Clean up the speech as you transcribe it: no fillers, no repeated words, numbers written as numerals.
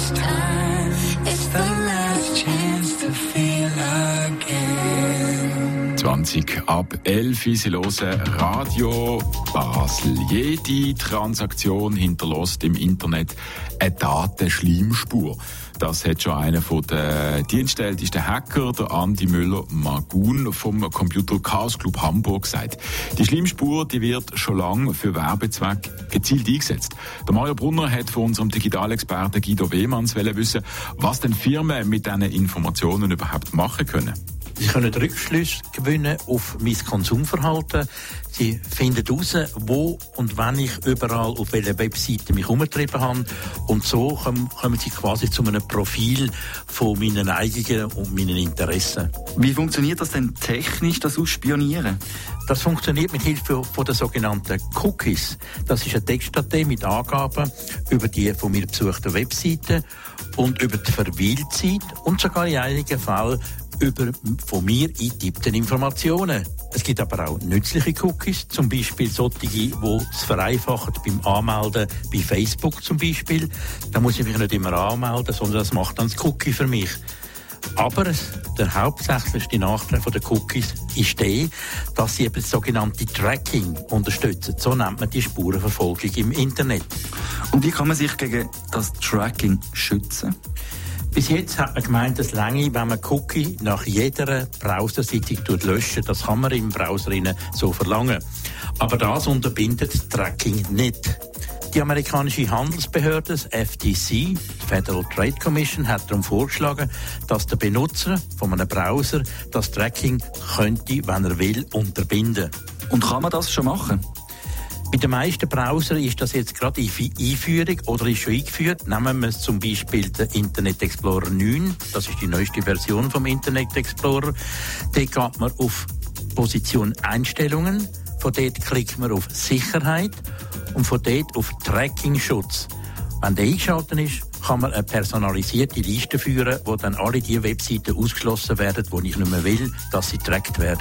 last time, it's the last chance to feel again. 20 ab 11 Sie hören Radio Basel. Jede Transaktion hinterlässt im Internet eine Datenschleimspur. Das hat schon einer von den dienstältesten Hacker, der Andi Müller-Magun vom Computer Chaos Club Hamburg, gesagt. Die Schleimspur, die wird schon lange für Werbezwecke gezielt eingesetzt. Der Mario Brunner hat von unserem Digitalexperten Guido Wehmanns wissen, was denn Firmen mit diesen Informationen überhaupt machen können. Sie können Rückschlüsse gewinnen auf mein Konsumverhalten. Sie finden heraus, wo und wann ich überall auf welcher Webseite mich herumgetrieben habe. Und so kommen Sie quasi zu einem Profil von meinen Neigungen und meinen Interessen. Wie funktioniert das denn technisch, das Ausspionieren? Das funktioniert mit Hilfe von den sogenannten Cookies. Das ist eine Textdatei mit Angaben über die von mir besuchten Webseiten und über die Verweildezeit und sogar in einigen Fällen über von mir eingetippten Informationen. Es gibt aber auch nützliche Cookies, zum Beispiel solche, die es vereinfachen beim Anmelden bei Facebook zum Beispiel. Da muss ich mich nicht immer anmelden, sondern das macht dann das Cookie für mich. Aber der hauptsächlichste Nachteil der Cookies ist der, dass sie eben das sogenannte Tracking unterstützen. So nennt man die Spurenverfolgung im Internet. Und wie kann man sich gegen das Tracking schützen? Bis jetzt hat man gemeint, es reiche, wenn man Cookie nach jeder Browserseite löschen. Das kann man im Browser so verlangen. Aber das unterbindet das Tracking nicht. Die amerikanische Handelsbehörde, das FTC, die Federal Trade Commission, hat darum vorgeschlagen, dass der Benutzer von einem Browser das Tracking könnte, wenn er will, unterbinden. Und kann man das schon machen? Bei den meisten Browsern ist das jetzt gerade in Einführung oder ist schon eingeführt. Nehmen wir zum Beispiel den Internet Explorer 9. Das ist die neueste Version vom Internet Explorer. Da geht man auf Position Einstellungen. Von dort klickt man auf Sicherheit und von dort auf Tracking-Schutz. Wenn der eingeschaltet ist, kann man eine personalisierte Liste führen, wo dann alle die Webseiten ausgeschlossen werden, wo ich nicht mehr will, dass sie getrackt werden.